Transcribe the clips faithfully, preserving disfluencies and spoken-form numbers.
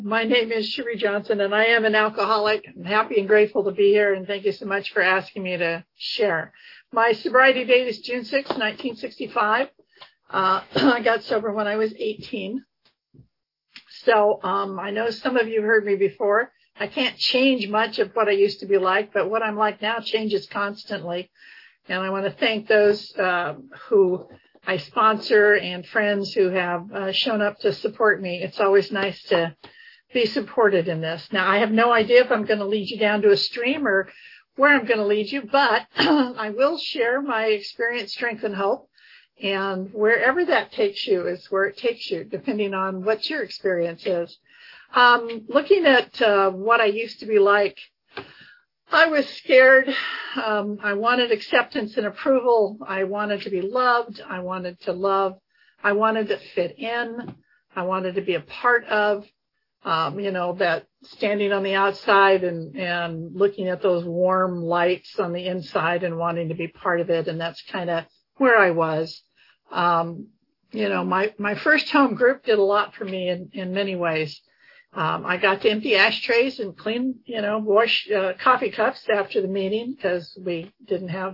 My name is Cherie Johnson, and I am an alcoholic. I'm happy and grateful to be here, and thank you so much for asking me to share. My sobriety date is June sixth, nineteen sixty-five. Uh, I got sober when I was eighteen. So um, I know some of you heard me before. I can't change much of what I used to be like, but what I'm like now changes constantly. And I want to thank those uh, who I sponsor and friends who have uh, shown up to support me. It's always nice to be supported in this. Now, I have no idea if I'm going to lead you down to a stream or where I'm going to lead you, but I will share my experience, strength, and hope. And wherever that takes you is where it takes you, depending on what your experience is. Um, looking at uh, what I used to be like, I was scared. Um, I wanted acceptance and approval. I wanted to be loved. I wanted to love. I wanted to fit in. I wanted to be a part of. Um, you know, that standing on the outside and, and looking at those warm lights on the inside and wanting to be part of it. And that's kind of where I was. Um, you know, my, my first home group did a lot for me in, in many ways. Um, I got to empty ashtrays and clean, you know, wash uh, coffee cups after the meeting because we didn't have,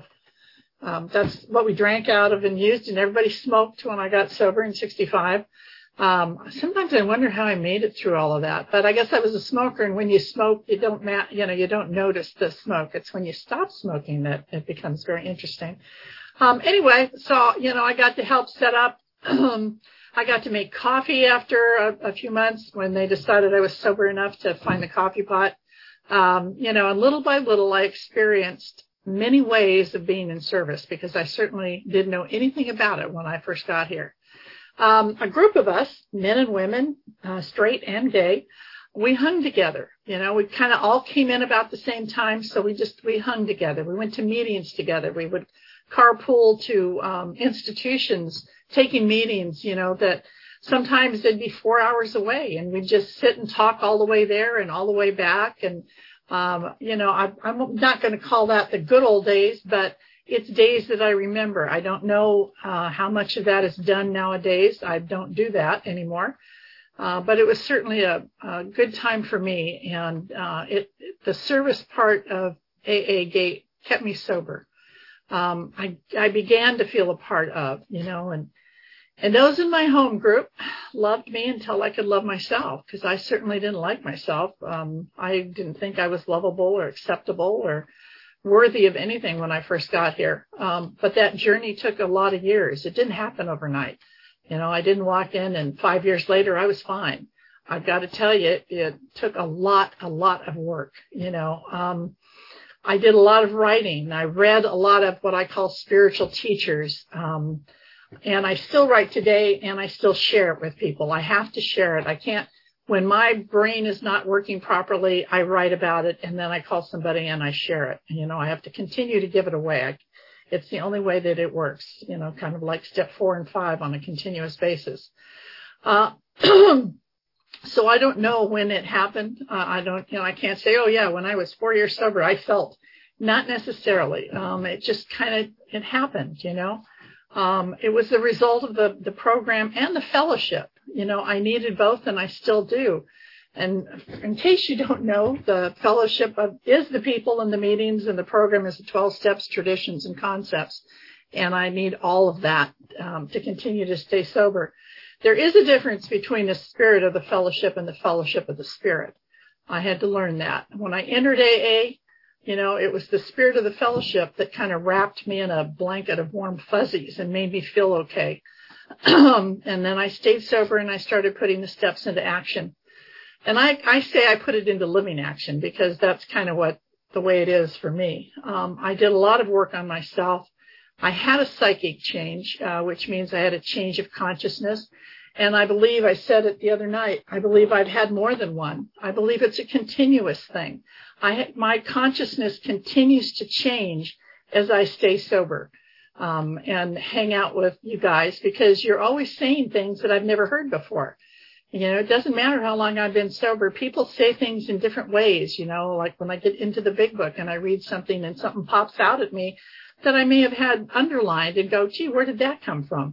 um, that's what we drank out of and used, and everybody smoked when I got sober in sixty-five. Um, sometimes I wonder how I made it through all of that, but I guess I was a smoker, and when you smoke, you don't, ma- you know, you don't notice the smoke. It's when you stop smoking that it becomes very interesting. Um, anyway, so, you know, I got to help set up, um, I got to make coffee after a, a few months when they decided I was sober enough to find the coffee pot. Um, you know, and little by little, I experienced many ways of being in service because I certainly didn't know anything about it when I first got here. Um, a group of us, men and women, uh, straight and gay, we hung together. You know, we kind of all came in about the same time, so we just, we hung together. We went to meetings together. We would carpool to um, institutions, taking meetings, you know, that sometimes they'd be four hours away, and we'd just sit and talk all the way there and all the way back. And, um, you know, I, I'm not going to call that the good old days, but it's days that I remember. I don't know uh, how much of that is done nowadays. I don't do that anymore. Uh, but it was certainly a, a good time for me. And uh, it, the service part of A A Gate kept me sober. Um, I, I began to feel a part of, you know, and, and those in my home group loved me until I could love myself, because I certainly didn't like myself. Um, I didn't think I was lovable or acceptable or worthy of anything when I first got here. Um, but that journey took a lot of years. It didn't happen overnight. You know, I didn't walk in and five years later I was fine. I've got to tell you, it took a lot, a lot of work. You know, um, I did a lot of writing. I read a lot of what I call spiritual teachers. Um, and I still write today, and I still share it with people. I have to share it. I can't. When my brain is not working properly, I write about it, and then I call somebody and I share it. You know, I have to continue to give it away. I, it's the only way that it works, you know, kind of like step four and five on a continuous basis. Uh, so I don't know when it happened. Uh, I don't, you know, I can't say, oh, yeah, when I was four years sober, I felt. Not necessarily. Um, it just kind of, it happened, you know. Um, it was the result of the, the program and the fellowship. You know, I needed both, and I still do. And in case you don't know, the fellowship of, is the people in the meetings, and the program is the twelve steps, traditions, and concepts. And I need all of that um, to continue to stay sober. There is a difference between the spirit of the fellowship and the fellowship of the spirit. I had to learn that. When I entered A A, you know, it was the spirit of the fellowship that kind of wrapped me in a blanket of warm fuzzies and made me feel okay. and then I stayed sober, and I started putting the steps into action. And I, I say I put it into living action because that's kind of what the way it is for me. Um, I did a lot of work on myself. I had a psychic change, uh, which means I had a change of consciousness. And I believe, I said it the other night, I believe I've had more than one. I believe it's a continuous thing. I, my consciousness continues to change as I stay sober. Um, and hang out with you guys, because you're always saying things that I've never heard before. You know, it doesn't matter how long I've been sober. People say things in different ways, you know, like when I get into the big book and I read something and something pops out at me that I may have had underlined and go, gee, where did that come from?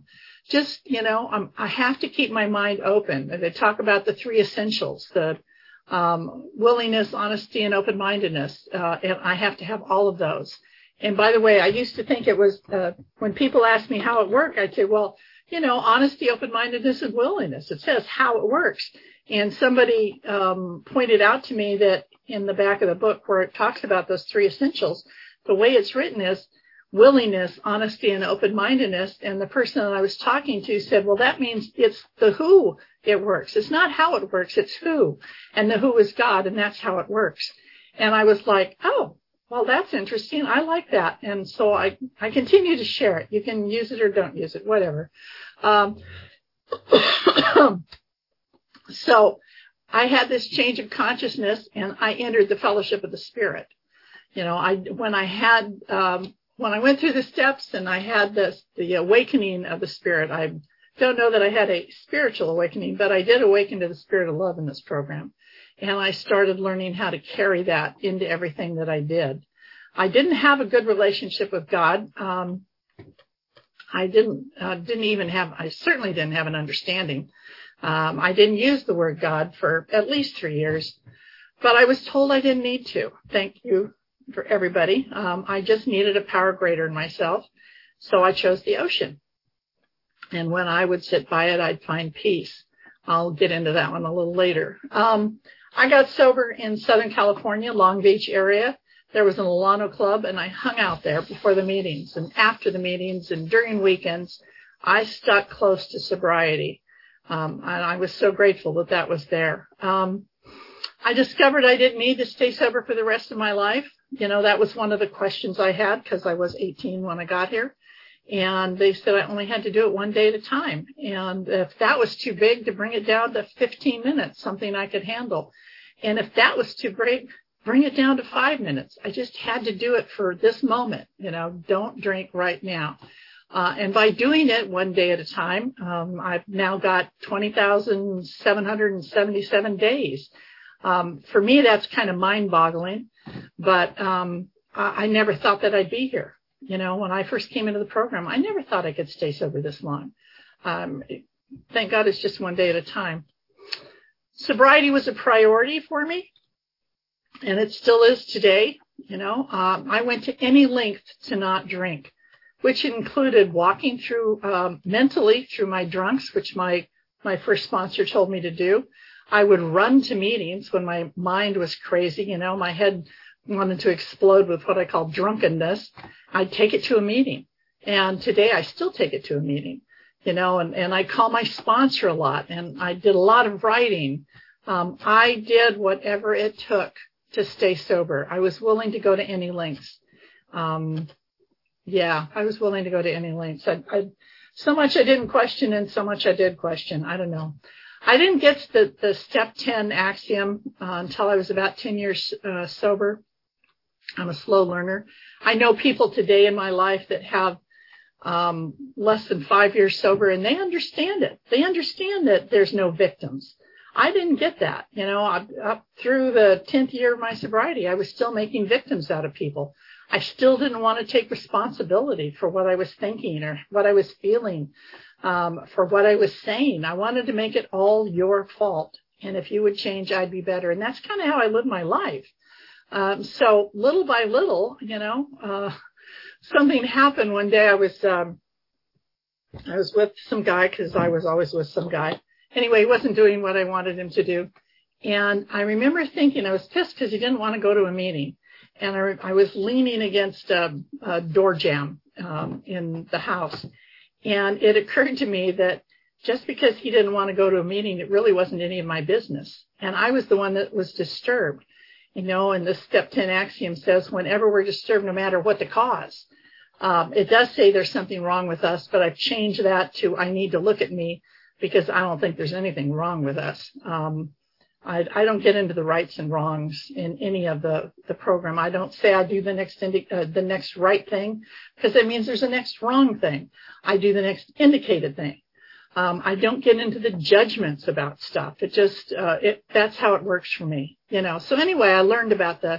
just, you know, I'm, I have to keep my mind open. They talk about the three essentials, the um, willingness, honesty, and open-mindedness. Uh, and I have to have all of those. And by the way, I used to think it was, uh, when people ask me how it worked, I'd say, well, you know, honesty, open-mindedness, and willingness. It says how it works. And somebody um, pointed out to me that in the back of the book where it talks about those three essentials, the way it's written is willingness, honesty, and open-mindedness. And the person that I was talking to said, well, that means it's the who it works. It's not how it works, it's who. And the who is God, and that's how it works. And I was like, oh, well, that's interesting. I like that. And so I, I continue to share it. You can use it or don't use it, whatever. Um, so I had this change of consciousness, and I entered the fellowship of the Spirit. You know, I when I had um, when I went through the steps and I had this the awakening of the Spirit. I don't know that I had a spiritual awakening, but I did awaken to the Spirit of love in this program. And I started learning how to carry that into everything that I did. I didn't have a good relationship with God. Um, I didn't uh, didn't even have, I certainly didn't have an understanding. Um, I didn't use the word God for at least three years, but I was told I didn't need to. Thank you for everybody. Um, I just needed a power greater in myself. So I chose the ocean. And when I would sit by it, I'd find peace. I'll get into that one a little later. Um, I got sober in Southern California, Long Beach area. There was an Alano Club, and I hung out there before the meetings and after the meetings and during weekends. I stuck close to sobriety, um, and I was so grateful that that was there. Um, I discovered I didn't need to stay sober for the rest of my life. You know, that was one of the questions I had because I was eighteen when I got here. And they said I only had to do it one day at a time. And if that was too big, to bring it down to fifteen minutes, something I could handle. And if that was too great, bring it down to five minutes. I just had to do it for this moment. You know, don't drink right now. Uh, and by doing it one day at a time, um, I've now got twenty thousand seven hundred seventy-seven days. Um, for me, that's kind of mind-boggling. But um, I, I never thought that I'd be here. You know, when I first came into the program, I never thought I could stay sober this long. Um, thank God it's just one day at a time. Sobriety was a priority for me, and it still is today. You know, um, I went to any length to not drink, which included walking through um, mentally through my drunks, which my, my first sponsor told me to do. I would run to meetings when my mind was crazy. You know, my head wanted to explode with what I call drunkenness. I'd take it to a meeting. And today I still take it to a meeting, you know, and, and I call my sponsor a lot, and I did a lot of writing. Um, I did whatever it took to stay sober. I was willing to go to any lengths. Um, yeah, I was willing to go to any lengths. I, I, so much I didn't question and so much I did question. I don't know. I didn't get to the, the step ten axiom uh, until I was about ten years uh, sober. I'm a slow learner. I know people today in my life that have um, less than five years sober, and they understand it. They understand that there's no victims. I didn't get that. You know, up, up through the tenth year of my sobriety, I was still making victims out of people. I still didn't want to take responsibility for what I was thinking or what I was feeling, um, for what I was saying. I wanted to make it all your fault. And if you would change, I'd be better. And that's kind of how I live my life. Um, so little by little, you know, uh, something happened one day. I was, um, I was with some guy because I was always with some guy. Anyway, he wasn't doing what I wanted him to do. And I remember thinking I was pissed because he didn't want to go to a meeting. And I, I was leaning against a, a door jamb, um, in the house. And it occurred to me that just because he didn't want to go to a meeting, it really wasn't any of my business. And I was the one that was disturbed. You know, and the step ten axiom says whenever we're disturbed, no matter what the cause. Um, it does say there's something wrong with us, but I've changed that to I need to look at me because I don't think there's anything wrong with us. Um, I, I don't get into the rights and wrongs in any of the, the program. I don't say I do the next indi- uh, the next right thing because that means there's a next wrong thing. I do the next indicated thing. Um, I don't get into the judgments about stuff. It just, uh, it, that's how it works for me, you know. So anyway, I learned about the,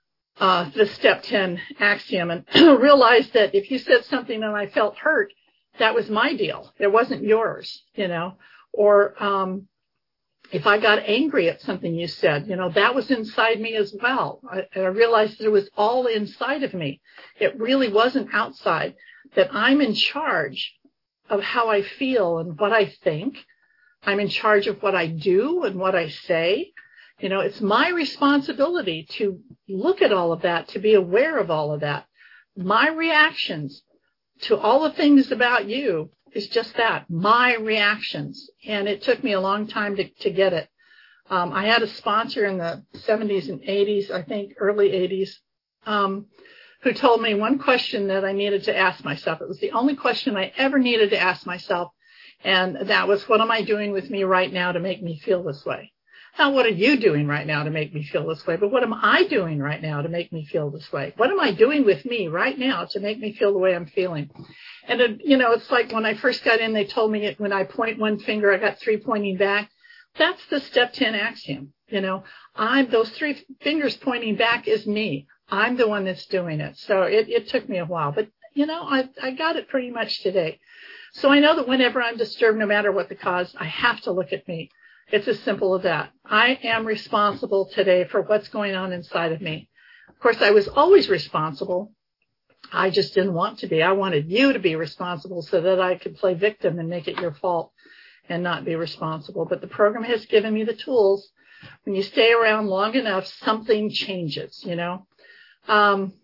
uh, the step ten axiom and realized that if you said something and I felt hurt, that was my deal. It wasn't yours, you know, or, um, if I got angry at something you said, you know, that was inside me as well. I, I realized that it was all inside of me. It really wasn't outside, that I'm in charge of how I feel and what I think. I'm in charge of what I do and what I say. You know, it's my responsibility to look at all of that, to be aware of all of that. My reactions to all the things about you is just that, my reactions. And it took me a long time to, to get it. Um, I had a sponsor in the seventies and eighties, I think early eighties, um, who told me one question that I needed to ask myself. It was the only question I ever needed to ask myself. And that was, what am I doing with me right now to make me feel this way? Not what are you doing right now to make me feel this way, but what am I doing right now to make me feel this way? What am I doing with me right now to make me feel the way I'm feeling? And, it, you know, it's like when I first got in, they told me it, when I point one finger, I got three pointing back. That's the step ten axiom. You know, I'm those three fingers pointing back is me. I'm the one that's doing it. So it, it took me a while, but, you know, I, I got it pretty much today. So I know that whenever I'm disturbed, no matter what the cause, I have to look at me. It's as simple as that. I am responsible today for what's going on inside of me. Of course, I was always responsible. I just didn't want to be. I wanted you to be responsible so that I could play victim and make it your fault and not be responsible. But the program has given me the tools. When you stay around long enough, something changes, you know. Um,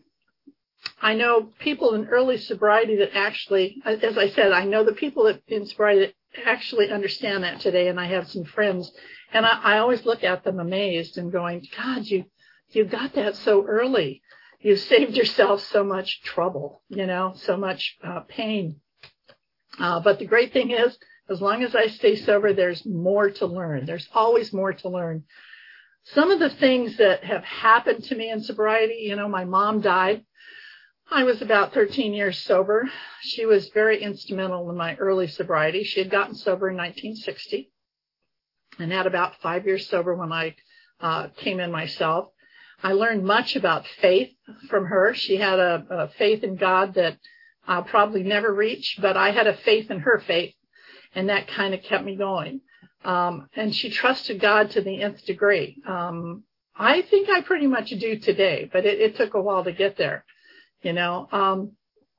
I know people in early sobriety that actually, as I said, I know the people that in sobriety that actually understand that today, and I have some friends, and I, I always look at them amazed and going, God, you you got that so early. You saved yourself so much trouble, you know, so much uh, pain. Uh, but the great thing is, as long as I stay sober, there's more to learn. There's always more to learn. Some of the things that have happened to me in sobriety, you know, my mom died. I was about thirteen years sober. She was very instrumental in my early sobriety. She had gotten sober in nineteen sixty and had about five years sober when I uh, came in myself. I learned much about faith from her. She had a, a faith in God that I'll probably never reach, but I had a faith in her faith, and that kind of kept me going. Um, and she trusted God to the nth degree. Um, I think I pretty much do today, but it, it took a while to get there. You know, um,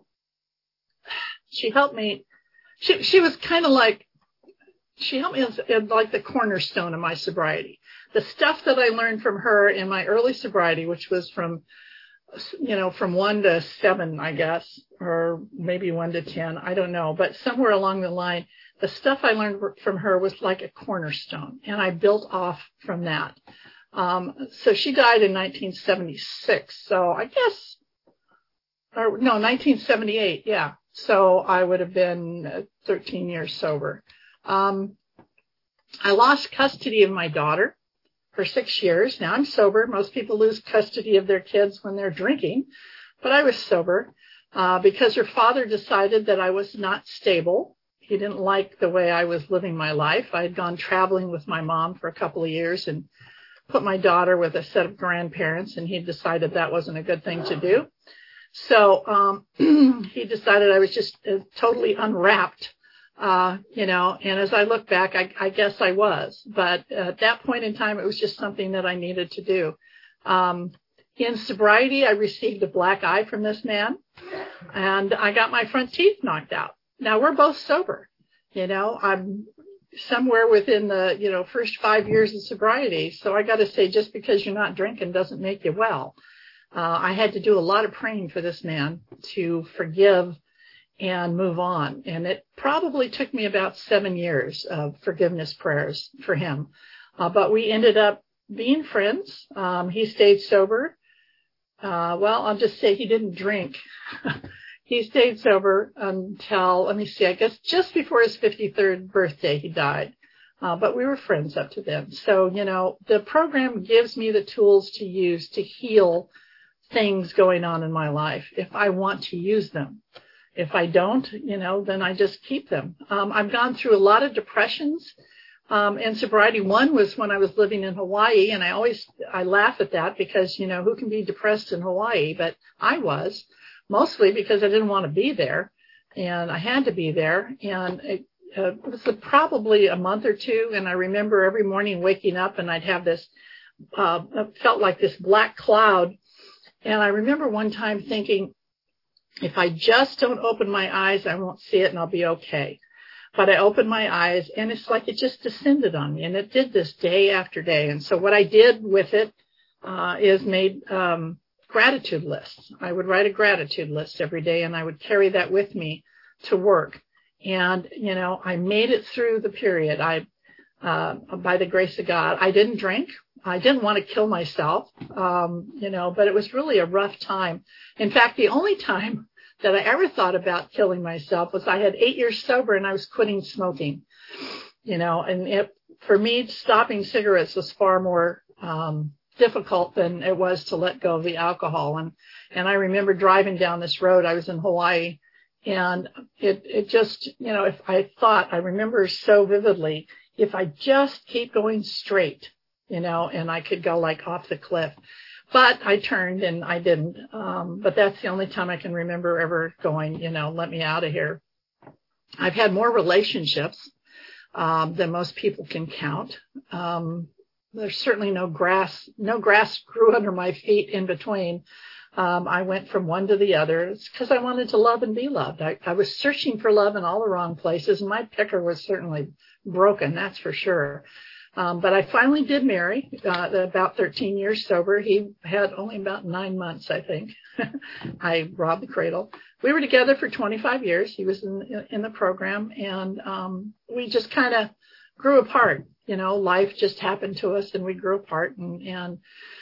she helped me. She, she was kind of like, she helped me as, as like the cornerstone of my sobriety. The stuff that I learned from her in my early sobriety, which was from, you know, from one to seven, I guess, or maybe one to ten. I don't know. But somewhere along the line, the stuff I learned from her was like a cornerstone, and I built off from that. Um, so she died in nineteen seventy-six. So I guess, or no, nineteen seventy-eight. Yeah. So I would have been thirteen years sober. Um, I lost custody of my daughter for six years. Now I'm sober. Most people lose custody of their kids when they're drinking, but I was sober uh, because her father decided that I was not stable. He didn't like the way I was living my life. I had gone traveling with my mom for a couple of years and put my daughter with a set of grandparents, and he decided that wasn't a good thing to do. So um, he decided I was just uh, totally unwrapped, uh, you know, and as I look back, I, I guess I was. But at that point in time, it was just something that I needed to do. Um, in sobriety, I received a black eye from this man, and I got my front teeth knocked out. Now, we're both sober. You know, I'm somewhere within the, you know, first five years of sobriety. So I got to say, just because you're not drinking doesn't make you well. Uh, I had to do a lot of praying for this man to forgive and move on. And it probably took me about seven years of forgiveness prayers for him. Uh, but we ended up being friends. Um, he stayed sober. Uh, well, I'll just say he didn't drink. He stayed sober until, let me see, I guess just before his fifty-third birthday, he died. Uh, but we were friends up to then. So, you know, the program gives me the tools to use to heal things going on in my life if I want to use them. If I don't, you know, then I just keep them. Um, I've gone through a lot of depressions um, in sobriety. One was when I was living in Hawaii, and I always, I laugh at that because, you know, who can be depressed in Hawaii? But I was. Mostly because I didn't want to be there. and I had to be there. And it, uh, it was a, probably a month or two. And I remember every morning waking up and I'd have this, uh, it felt like this black cloud. And I remember one time thinking, if I just don't open my eyes, I won't see it and I'll be okay. But I opened my eyes and it's like it just descended on me. And it did this day after day. And so what I did with it uh, is made um, gratitude lists. I would write a gratitude list every day and I would carry that with me to work. And, you know, I made it through the period. I, uh, by the grace of God, I didn't drink. I didn't want to kill myself, um, you know, but it was really a rough time. In fact, the only time that I ever thought about killing myself was I had eight years sober and I was quitting smoking, you know, and it, for me, stopping cigarettes was far more um, difficult than it was to let go of the alcohol. And, and I remember driving down this road. I was in Hawaii and it, it just, you know, if I thought, I remember so vividly, if I just keep going straight, you know, and I could go like off the cliff. But I turned and I didn't. Um, but that's the only time I can remember ever going, you know, let me out of here. I've had more relationships um, than most people can count. Um, there's certainly no grass, no grass grew under my feet in between. Um, I went from one to the other. It's because I wanted to love and be loved. I, I was searching for love in all the wrong places. And my picker was certainly broken, that's for sure. Um, but I finally did marry, uh, about thirteen years sober. He had only about nine months, I think. I robbed the cradle. We were together for twenty-five years. He was in, in the program and, um, we just kind of grew apart. You know, life just happened to us and we grew apart and, and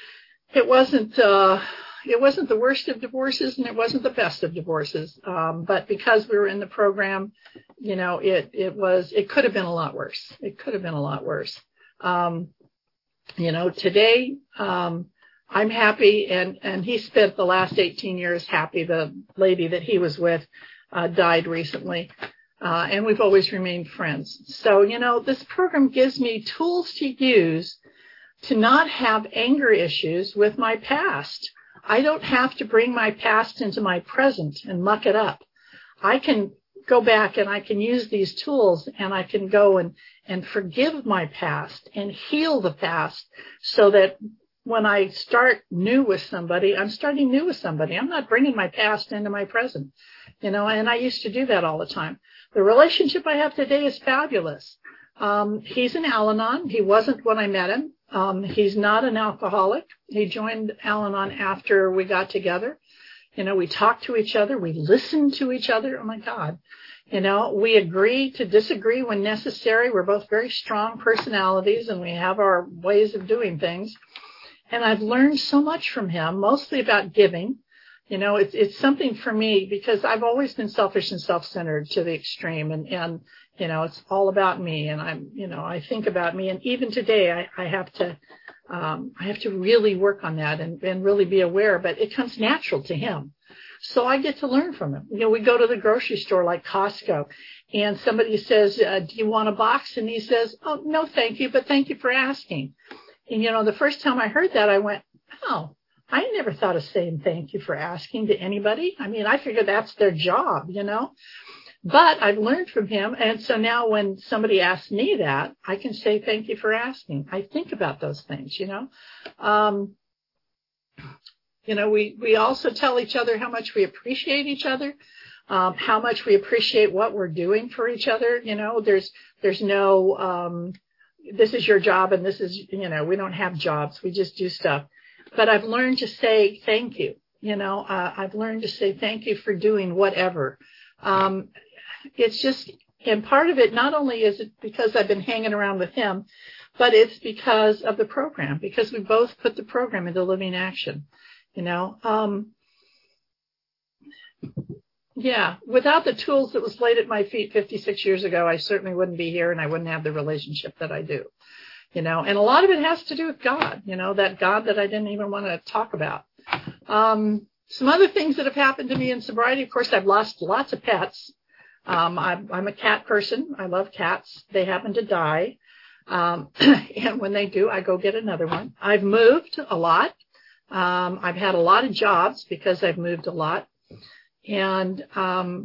it wasn't, uh, it wasn't the worst of divorces and it wasn't the best of divorces. Um, but because we were in the program, you know, it, it was, it could have been a lot worse. It could have been a lot worse. Um, you know, today, um, I'm happy and, and he spent the last eighteen years happy. The lady that he was with, uh, died recently. Uh, and we've always remained friends. So, you know, this program gives me tools to use to not have anger issues with my past. I don't have to bring my past into my present and muck it up. I can go back and I can use these tools and I can go and, and forgive my past and heal the past so that when I start new with somebody, I'm starting new with somebody. I'm not bringing my past into my present, you know, and I used to do that all the time. The relationship I have today is fabulous. Um, he's an Al-Anon. He wasn't when I met him. Um, he's not an alcoholic. He joined Al-Anon after we got together. You know, we talk to each other. We listen to each other. Oh, my God. You know, we agree to disagree when necessary. We're both very strong personalities, and we have our ways of doing things. And I've learned so much from him, mostly about giving. You know, it's it's something for me because I've always been selfish and self-centered to the extreme. And, and you know, it's all about me. And I'm, you know, I think about me. And even today, I, I have to um, I have to really work on that and, and really be aware. But it comes natural to him. So I get to learn from him. You know, we go to the grocery store like Costco and somebody says, uh, do you want a box? And he says, oh, no, thank you. But thank you for asking. And, you know, the first time I heard that, I went, oh, I never thought of saying thank you for asking to anybody. I mean, I figure that's their job, you know, but I've learned from him. And so now when somebody asks me that, I can say thank you for asking. I think about those things, you know. Um, You know, we, we also tell each other how much we appreciate each other, um, how much we appreciate what we're doing for each other. You know, there's, there's no, um, this is your job and this is, you know, we don't have jobs. We just do stuff. But I've learned to say thank you. You know, uh, I've learned to say thank you for doing whatever. Um, it's just, and part of it, not only is it because I've been hanging around with him, but it's because of the program, because we both put the program into living action. You know, um, yeah, without the tools that was laid at my feet fifty-six years ago, I certainly wouldn't be here and I wouldn't have the relationship that I do, you know, and a lot of it has to do with God, you know, that God that I didn't even want to talk about. Um, some other things that have happened to me in sobriety, of course, I've lost lots of pets. Um, I'm, I'm a cat person. I love cats. They happen to die. Um, and when they do, I go get another one. I've moved a lot. Um, I've had a lot of jobs because I've moved a lot. And um,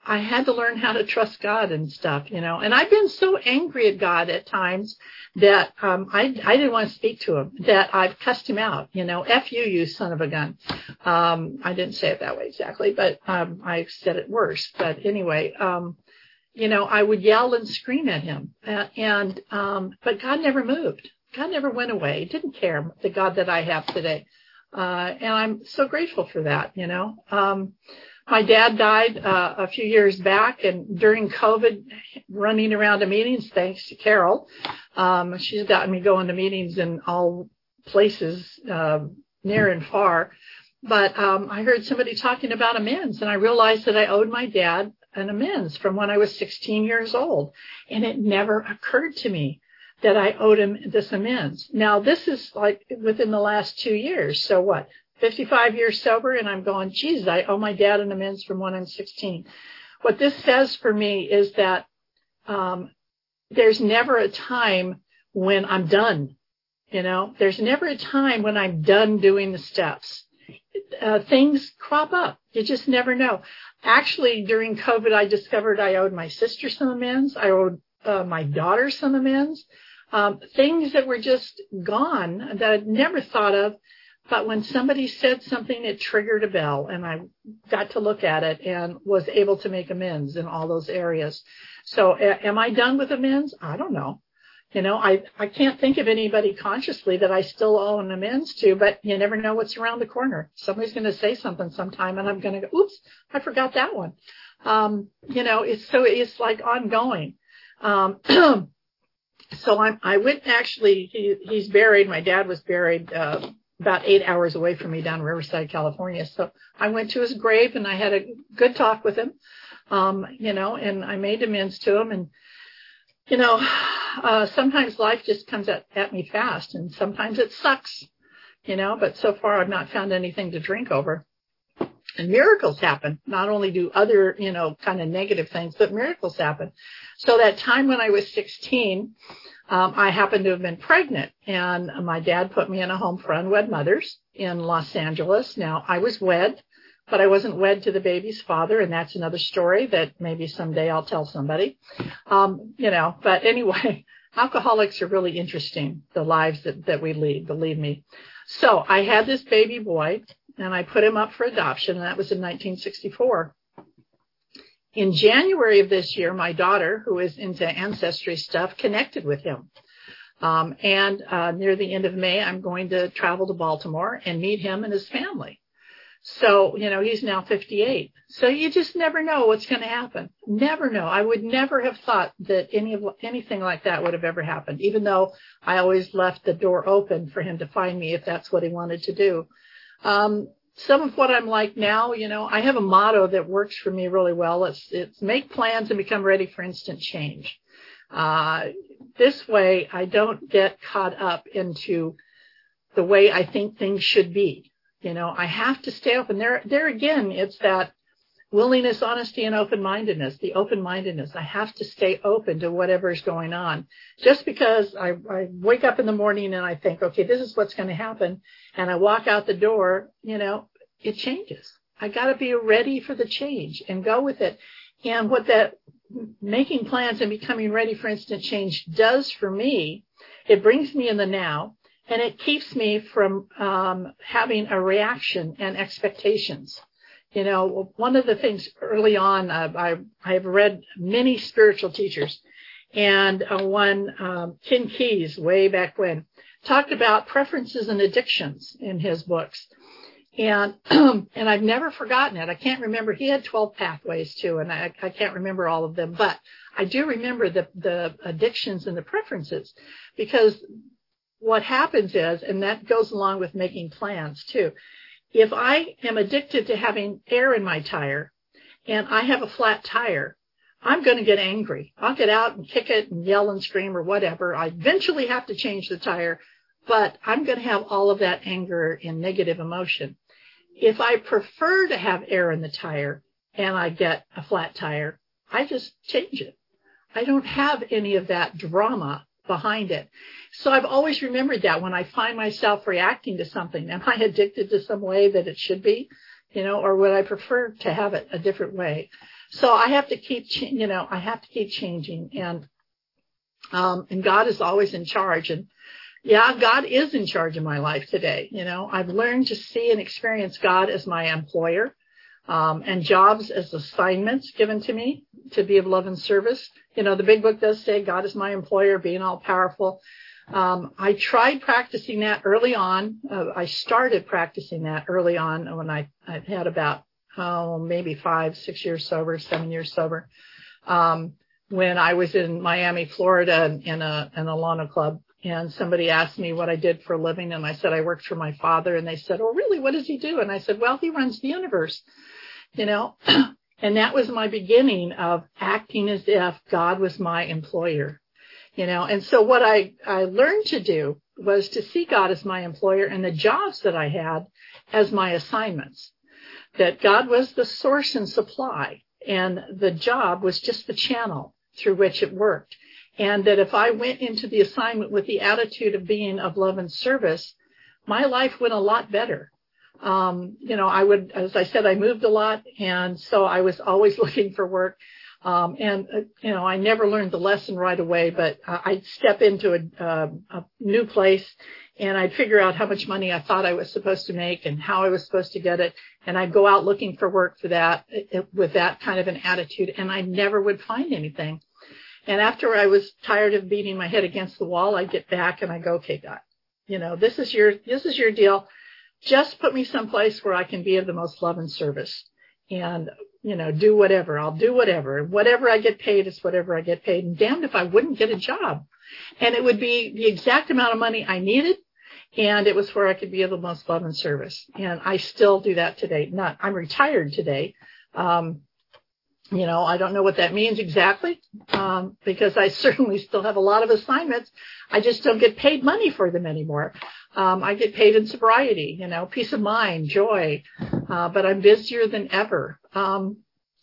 I had to learn how to trust God and stuff, you know, and I've been so angry at God at times that um, I, I didn't want to speak to him, that I've cussed him out, you know, F you, you son of a gun. Um, I didn't say it that way exactly, but um, I said it worse. But anyway, um, you know, I would yell and scream at him. Uh, and um, but God never moved. God never went away. He didn't care, the God that I have today. Uh, and I'm so grateful for that, you know. Um, my dad died uh, a few years back, and during COVID, running around to meetings, thanks to Carol, um, she's gotten me going to meetings in all places, uh, near and far. But um, I heard somebody talking about amends, and I realized that I owed my dad an amends from when I was sixteen years old, and it never occurred to me that I owed him this amends. Now, this is like within the last two years. So what? fifty-five years sober, and I'm going, geez, I owe my dad an amends from when I'm sixteen. What this says for me is that um, there's never a time when I'm done. You know, there's never a time when I'm done doing the steps. Uh, things crop up. You just never know. Actually, during COVID, I discovered I owed my sister some amends. I owed uh, my daughter some amends. Um, things that were just gone that I'd never thought of. But when somebody said something, it triggered a bell, and I got to look at it and was able to make amends in all those areas. So a- am I done with amends? I don't know. You know, I, I can't think of anybody consciously that I still owe an amends to, but you never know what's around the corner. Somebody's going to say something sometime, and I'm going to go, oops, I forgot that one. Um, you know, it's so it's like ongoing. Um, so I'm, I went actually, he, he's buried. My dad was buried uh, about eight hours away from me down in Riverside, California. So I went to his grave, and I had a good talk with him, um, you know, and I made amends to him. And, you know, uh, sometimes life just comes at, at me fast, and sometimes it sucks, you know, but so far I've not found anything to drink over. And miracles happen. Not only do other, you know, kind of negative things, but miracles happen. So that time when I was sixteen, um, I happened to have been pregnant, and my dad put me in a home for unwed mothers in Los Angeles. Now, I was wed, but I wasn't wed to the baby's father, and that's another story that maybe someday I'll tell somebody. Um, you know, but anyway, alcoholics are really interesting, the lives that, that we lead, believe me. So I had this baby boy, and I put him up for adoption, and that was in nineteen sixty-four. In January of this year, my daughter, who is into ancestry stuff, connected with him. Um, and uh, near the end of May, I'm going to travel to Baltimore and meet him and his family. So, you know, he's now fifty-eight. So you just never know what's going to happen. Never know. I would never have thought that any of anything like that would have ever happened, even though I always left the door open for him to find me if that's what he wanted to do. Um, some of what I'm like now, you know, I have a motto that works for me really well. It's, it's make plans and become ready for instant change. Uh, this way I don't get caught up into the way I think things should be. You know, I have to stay open. There, there again, it's that willingness, honesty, and open-mindedness, the open-mindedness. I have to stay open to whatever is going on. Just because I, I wake up in the morning and I think, okay, this is what's going to happen, and I walk out the door, you know, it changes. I got to be ready for the change and go with it. And what that making plans and becoming ready for instant change does for me, it brings me in the now, and it keeps me from um, having a reaction and expectations. You know, one of the things early on, uh, I, I have read many spiritual teachers, and uh, one, um, Ken Keyes, way back when, talked about preferences and addictions in his books. And and I've never forgotten it. I can't remember. He had twelve pathways, too, and I, I can't remember all of them. But I do remember the, the addictions and the preferences, because what happens is, and that goes along with making plans, too, if I am addicted to having air in my tire and I have a flat tire, I'm going to get angry. I'll get out and kick it and yell and scream or whatever. I eventually have to change the tire, but I'm going to have all of that anger and negative emotion. If I prefer to have air in the tire and I get a flat tire, I just change it. I don't have any of that drama behind it. So I've always remembered that when I find myself reacting to something, am I addicted to some way that it should be, you know, or would I prefer to have it a different way? So I have to keep, you know, I have to keep changing, and um, and God is always in charge. And yeah, God is in charge of my life today. You know, I've learned to see and experience God as my employer, um, and jobs as assignments given to me to be of love and service. You know, the big book does say God is my employer, being all powerful. Um, I tried practicing that early on. Uh, I started practicing that early on when I, I had about oh, maybe five, six years sober, seven years sober, um, when I was in Miami, Florida, in a, in a Lana club. And somebody asked me what I did for a living. And I said, I worked for my father. And they said, oh, really? What does he do? And I said, well, he runs the universe, you know, and that was my beginning of acting as if God was my employer, you know. And so what I, I learned to do was to see God as my employer and the jobs that I had as my assignments. That God was the source and supply, and the job was just the channel through which it worked. And that if I went into the assignment with the attitude of being of love and service, my life went a lot better. Um, you know, I would, as I said, I moved a lot, and so I was always looking for work. Um, and, uh, you know, I never learned the lesson right away, but uh, I'd step into a, uh, a new place, and I'd figure out how much money I thought I was supposed to make and how I was supposed to get it. And I'd go out looking for work for that, it, with that kind of an attitude, and I never would find anything. And after I was tired of beating my head against the wall, I'd get back and I'd go, okay, God, you know, this is your, this is your deal. Just put me someplace where I can be of the most love and service, and, you know, do whatever. I'll do whatever. Whatever I get paid is whatever I get paid. And damned if I wouldn't get a job. And it would be the exact amount of money I needed. And it was where I could be of the most love and service. And I still do that today. Not, I'm retired today. Um, you know, I don't know what that means exactly, um, because I certainly still have a lot of assignments. I just don't get paid money for them anymore. Um, I get paid in sobriety, you know, peace of mind, joy, uh, but I'm busier than ever. Um,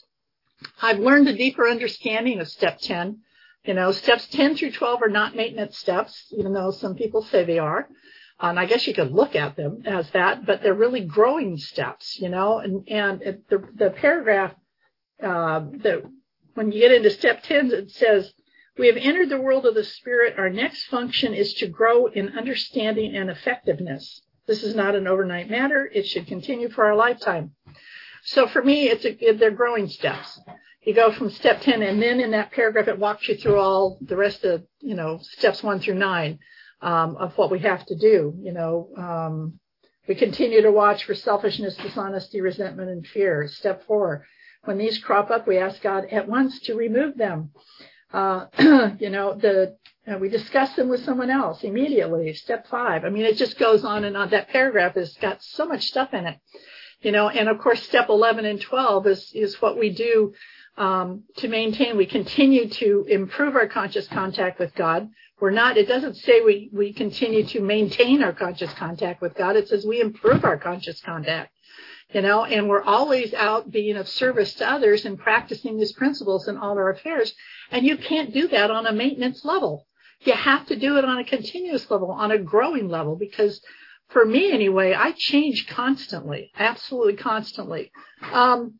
I've learned a deeper understanding of step ten. You know, steps ten through twelve are not maintenance steps, even though some people say they are. And I guess you could look at them as that, but they're really growing steps, you know, and, and it, the, the paragraph, uh, that when you get into step ten, it says, we have entered the world of the spirit. Our next function is to grow in understanding and effectiveness. This is not an overnight matter. It should continue for our lifetime. So for me, it's a, they're growing steps. You go from step ten, and then in that paragraph, it walks you through all the rest of, you know, steps one through nine. Um, of what we have to do. You know, um, we continue to watch for selfishness, dishonesty, resentment, and fear. Step four, when these crop up, we ask God at once to remove them. Uh, you know, the uh, we discuss them with someone else immediately. Step five. I mean, it just goes on and on. That paragraph has got so much stuff in it. You know, and of course, step eleven and twelve is is what we do um, to maintain. We continue to improve our conscious contact with God. We're not, it doesn't say we, we continue to maintain our conscious contact with God. It says we improve our conscious contact, you know, and we're always out being of service to others and practicing these principles in all our affairs. And you can't do that on a maintenance level. You have to do it on a continuous level, on a growing level, because for me anyway, I change constantly, absolutely constantly. Um,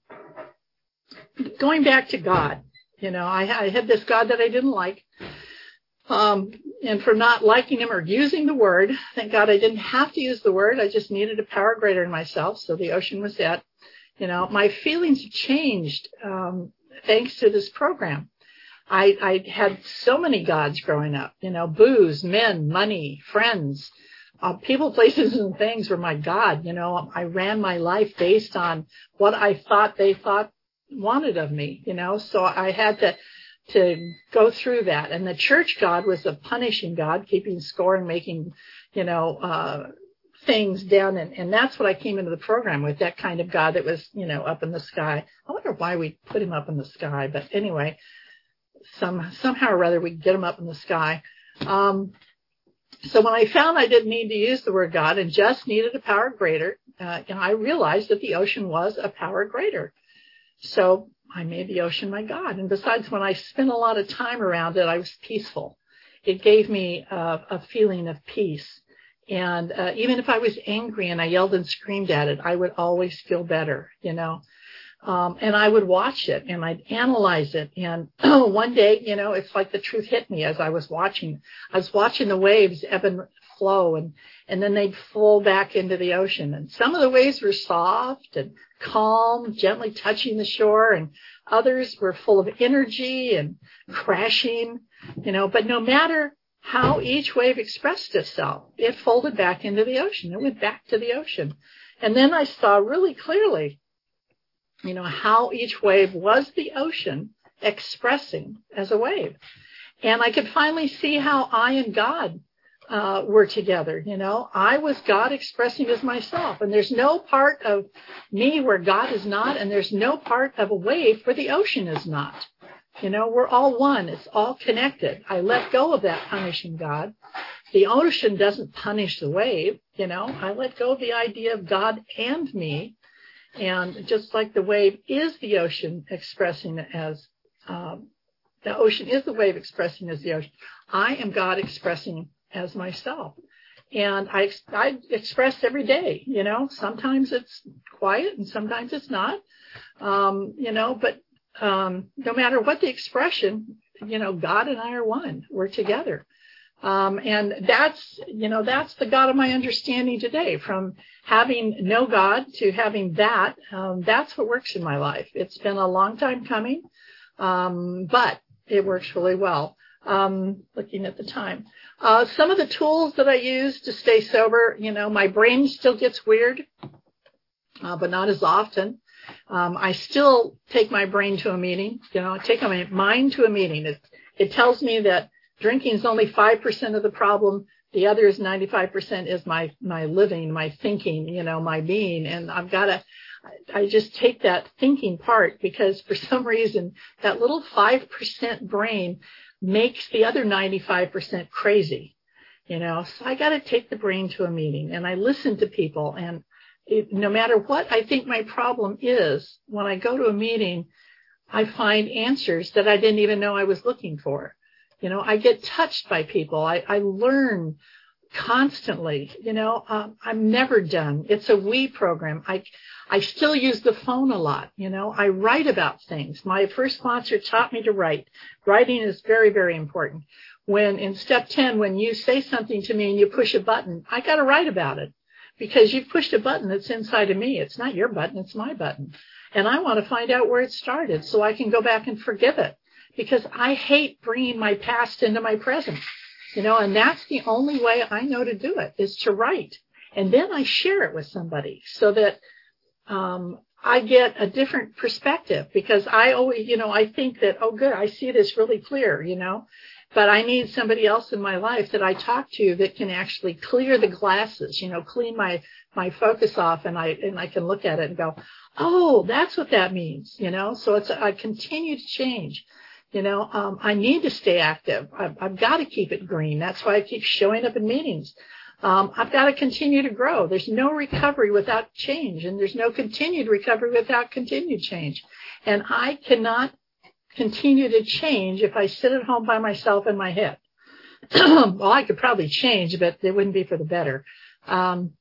going back to God, you know, I, I had this God that I didn't like. Um, and for not liking him or using the word, thank God I didn't have to use the word. I just needed a power greater in myself. So the ocean was that, you know, my feelings changed, um, thanks to this program. I, I had so many gods growing up, you know, booze, men, money, friends, uh, people, places, and things were my God. You know, I ran my life based on what I thought they thought wanted of me, you know, so I had to, to go through that. And the church God was a punishing God, keeping score and making, you know, uh, things down. And, and that's what I came into the program with, that kind of God that was, you know, up in the sky. I wonder why we put him up in the sky. But anyway, some, somehow or other we get him up in the sky. Um, so when I found I didn't need to use the word God and just needed a power greater, uh, you know, I realized that the ocean was a power greater. So I made the ocean my God. And besides, when I spent a lot of time around it, I was peaceful. It gave me uh, a feeling of peace. And uh, even if I was angry and I yelled and screamed at it, I would always feel better, you know. Um, and I would watch it and I'd analyze it. And one day, you know, it's like the truth hit me as I was watching. I was watching the waves ebb and flow, and, and then they'd flow back into the ocean. And some of the waves were soft and calm, gently touching the shore, and others were full of energy and crashing, you know, but no matter how each wave expressed itself, it folded back into the ocean. It went back to the ocean. And then I saw really clearly, you know, how each wave was the ocean expressing as a wave. And I could finally see how I and God uh, were together. You know, I was God expressing as myself. And there's no part of me where God is not, and there's no part of a wave where the ocean is not. You know, we're all one. It's all connected. I let go of that punishing God. The ocean doesn't punish the wave. You know, I let go of the idea of God and me. And just like the wave is the ocean expressing as, um, the ocean is the wave expressing as the ocean, I am God expressing as myself. And I, I express every day, you know, sometimes it's quiet and sometimes it's not, um, you know, but um, no matter what the expression, you know, God and I are one. We're together. Um, and that's, you know, that's the God of my understanding today. From having no God to having that, um, that's what works in my life. It's been a long time coming, um, but it works really well. Um, looking at the time, uh, some of the tools that I use to stay sober, you know, my brain still gets weird, uh, but not as often. Um, I still take my brain to a meeting, you know, I take my mind to a meeting. It, it tells me that drinking is only five percent of the problem. The other is ninety-five percent is my, my living, my thinking, you know, my being. And I've got to, I just take that thinking part, because for some reason that little five percent brain makes the other ninety-five percent crazy, you know, so I got to take the brain to a meeting, and I listen to people. And it, no matter what I think my problem is, when I go to a meeting, I find answers that I didn't even know I was looking for. You know, I get touched by people. I, I learn constantly. You know, um, I'm never done. It's a we program. I, I still use the phone a lot. You know, I write about things. My first sponsor taught me to write. Writing is very, very important. When in step ten, when you say something to me and you push a button, I got to write about it, because you've pushed a button that's inside of me. It's not your button. It's my button. And I want to find out where it started so I can go back and forgive it. Because I hate bringing my past into my present, you know, and that's the only way I know to do it, is to write. And then I share it with somebody so that um, I get a different perspective, because I always, you know, I think that, oh, good, I see this really clear, you know, but I need somebody else in my life that I talk to that can actually clear the glasses, you know, clean my, my focus off, and I, and I can look at it and go, oh, that's what that means, you know, so it's, I continue to change. You know, um, I need to stay active. I've, I've got to keep it green. That's why I keep showing up in meetings. Um, I've got to continue to grow. There's no recovery without change, and there's no continued recovery without continued change. And I cannot continue to change if I sit at home by myself in my head. Well, I could probably change, but it wouldn't be for the better. Um,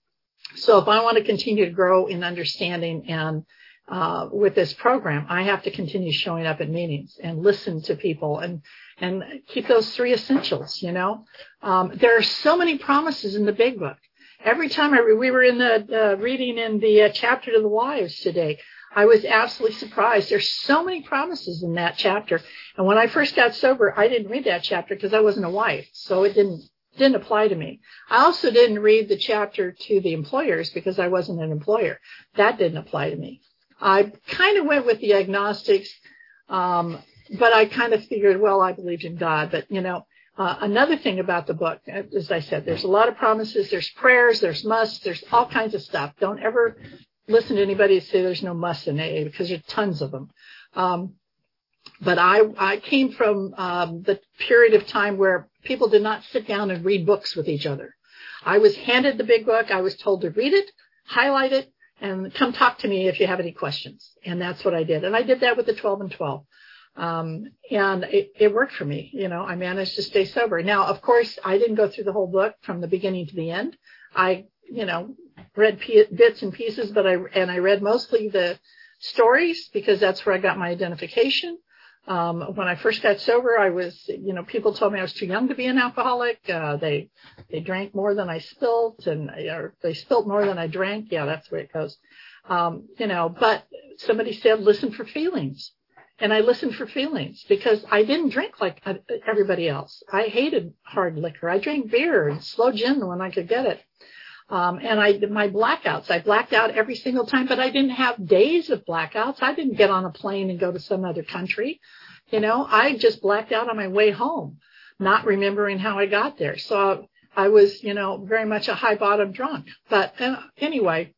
so if I want to continue to grow in understanding and Uh, with this program, I have to continue showing up at meetings and listen to people and, and keep those three essentials, you know. Um, there are so many promises in the Big Book. Every time I re- we were in the uh, reading in the uh, chapter to the wives today, I was absolutely surprised. There's so many promises in that chapter. And when I first got sober, I didn't read that chapter because I wasn't a wife, so it didn't didn't apply to me. I also didn't read the chapter to the employers because I wasn't an employer. That didn't apply to me. I kind of went with the agnostics, um, but I kind of figured, well, I believed in God. But, you know, uh, another thing about the book, as I said, there's a lot of promises. There's prayers. There's musts. There's all kinds of stuff. Don't ever listen to anybody say there's no musts in A A, because there are tons of them. Um, but I, I came from um, the period of time where people did not sit down and read books with each other. I was handed the Big Book. I was told to read it, highlight it, and come talk to me if you have any questions. And that's what I did. And I did that with the twelve and twelve. Um, and it, it worked for me. You know, I managed to stay sober. Now, of course, I didn't go through the whole book from the beginning to the end. I, you know, read p- bits and pieces, but I, and I read mostly the, stories because that's where I got my identification. Um, when I first got sober, I was, you know, people told me I was too young to be an alcoholic. Uh, they, they drank more than I spilt and or they spilt more than I drank. Yeah, that's the way it goes. Um, you know, but somebody said, listen for feelings. And I listened for feelings because I didn't drink like everybody else. I hated hard liquor. I drank beer and slow gin when I could get it. Um, and I did my blackouts. I blacked out every single time, but I didn't have days of blackouts. I didn't get on a plane and go to some other country. You know, I just blacked out on my way home, not remembering how I got there. So I was, you know, very much a high bottom drunk. But uh, anyway,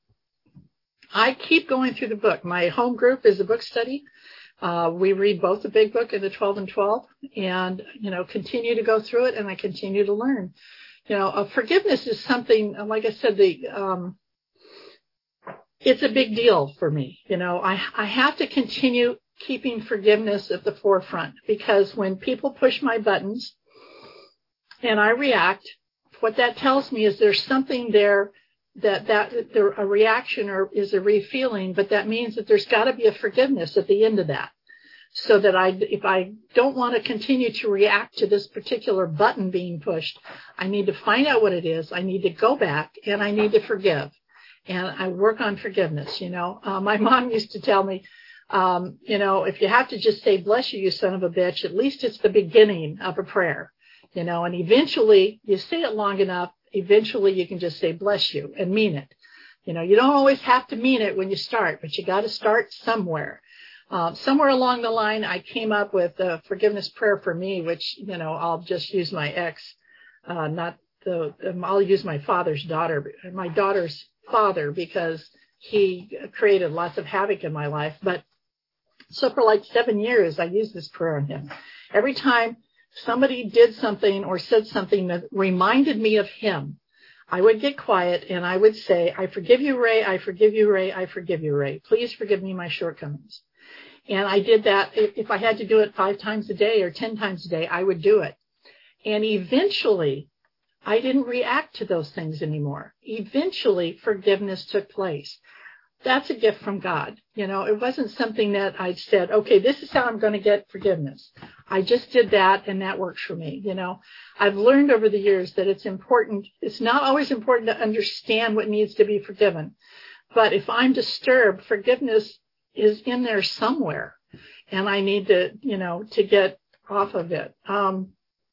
I keep going through the book. My home group is a book study. Uh, we read both the big book and the twelve and twelve and, you know, continue to go through it and I continue to learn. You know, uh, forgiveness is something, like I said, the, um, it's a big deal for me. You know, I, I have to continue keeping forgiveness at the forefront because when people push my buttons and I react, what that tells me is there's something there that, that there, a reaction or is a re-feeling, but that means that there's got to be a forgiveness at the end of that. So that I, if I don't want to continue to react to this particular button being pushed, I need to find out what it is. I need to go back and I need to forgive. And I work on forgiveness. You know, uh, my mom used to tell me, um, you know, if you have to just say, bless you, you son of a bitch, at least it's the beginning of a prayer, you know, and eventually you say it long enough. Eventually you can just say, bless you and mean it. You know, you don't always have to mean it when you start, but you got to start somewhere. Um, somewhere along the line, I came up with a forgiveness prayer for me, which, you know, I'll just use my ex, uh, not the, um, I'll use my father's daughter, my daughter's father, because he created lots of havoc in my life. But so for like seven years, I used this prayer on him. Every time somebody did something or said something that reminded me of him, I would get quiet and I would say, I forgive you, Ray. I forgive you, Ray. I forgive you, Ray. Please forgive me my shortcomings. And I did that. If I had to do it five times a day or ten times a day, I would do it. And eventually, I didn't react to those things anymore. Eventually, forgiveness took place. That's a gift from God. You know, it wasn't something that I said, okay, this is how I'm going to get forgiveness. I just did that and that works for me. You know, I've learned over the years that it's important. It's not always important to understand what needs to be forgiven. But if I'm disturbed, forgiveness is in there somewhere and I need to, you know, to get off of it. Um,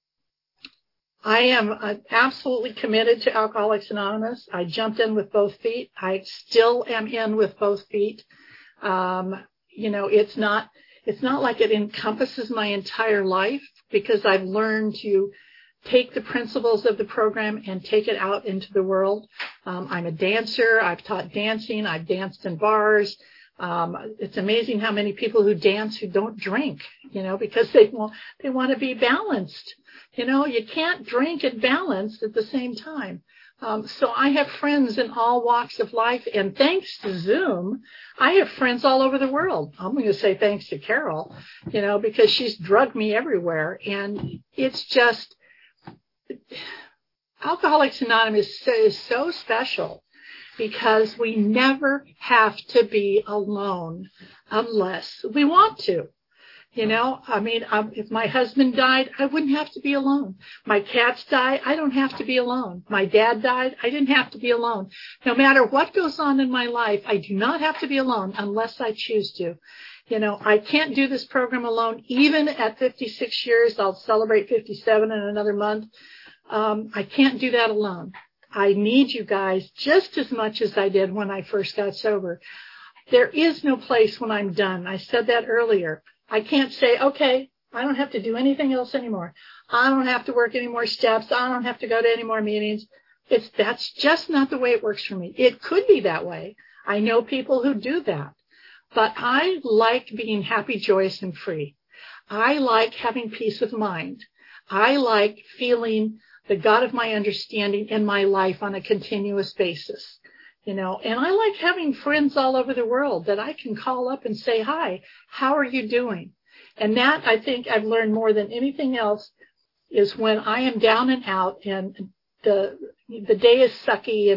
I am uh, absolutely committed to Alcoholics Anonymous. I jumped in with both feet. I still am in with both feet. Um, you know, it's not, it's not like it encompasses my entire life because I've learned to take the principles of the program and take it out into the world. Um, I'm a dancer. I've taught dancing. I've danced in bars. Um, it's amazing how many people who dance who don't drink, you know, because they want, they want to be balanced. You know, you can't drink and balance at the same time. Um, so I have friends in all walks of life. And thanks to Zoom, I have friends all over the world. I'm going to say thanks to Carol, you know, because she's drugged me everywhere. And it's just, Alcoholics Anonymous is so special. Because we never have to be alone unless we want to. You know, I mean, um, if my husband died, I wouldn't have to be alone. My cats die, I don't have to be alone. My dad died, I didn't have to be alone. No matter what goes on in my life, I do not have to be alone unless I choose to. You know, I can't do this program alone. Even at fifty-six years, I'll celebrate fifty-seven in another month. Um, I can't do that alone. I need you guys just as much as I did when I first got sober. There is no place when I'm done. I said that earlier. I can't say, okay, I don't have to do anything else anymore. I don't have to work any more steps. I don't have to go to any more meetings. It's, that's just not the way it works for me. It could be that way. I know people who do that. But I like being happy, joyous, and free. I like having peace of mind. I like feeling the God of my understanding in my life on a continuous basis, you know, and I like having friends all over the world that I can call up and say, hi, how are you doing? And that I think I've learned more than anything else is when I am down and out and the, the day is sucky and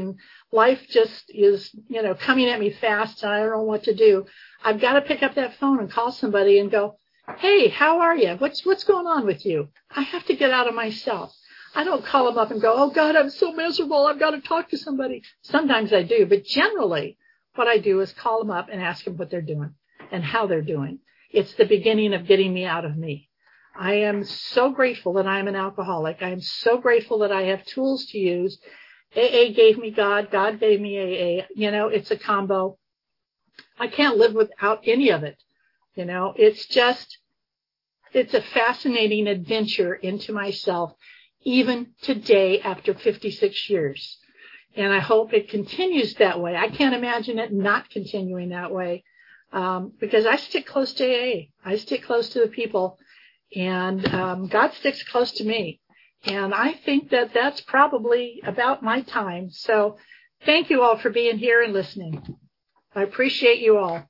life just is, you know, coming at me fast and I don't know what to do, I've got to pick up that phone and call somebody and go, hey, how are you? What's, what's going on with you? I have to get out of myself. I don't call them up and go, oh God, I'm so miserable. I've got to talk to somebody. Sometimes I do, but generally what I do is call them up and ask them what they're doing and how they're doing. It's the beginning of getting me out of me. I am so grateful that I'm an alcoholic. I am so grateful that I have tools to use. A A gave me God. God gave me A A. You know, it's a combo. I can't live without any of it. You know, it's just, it's a fascinating adventure into myself, even today after fifty-six years. And I hope it continues that way. I can't imagine it not continuing that way, um, because I stick close to A A. I stick close to the people, and um, God sticks close to me. And I think that that's probably about my time. So thank you all for being here and listening. I appreciate you all.